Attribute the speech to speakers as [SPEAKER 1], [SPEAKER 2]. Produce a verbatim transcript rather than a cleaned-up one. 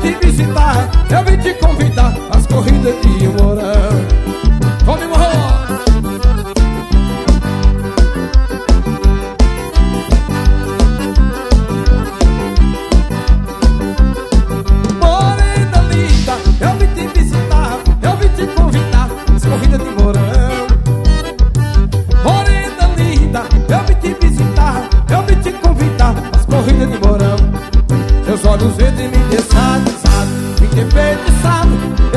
[SPEAKER 1] te visitar, eu vim te convidar às corridas de Mourão. Come, morro! Morena linda, eu vim te visitar, eu vim te convidar às corridas de Mourão. Morena linda, eu vim te visitar, eu vim te convidar às corridas de Mourão. Seus olhos verdes me deixaram, sabe, me enfeitiçado.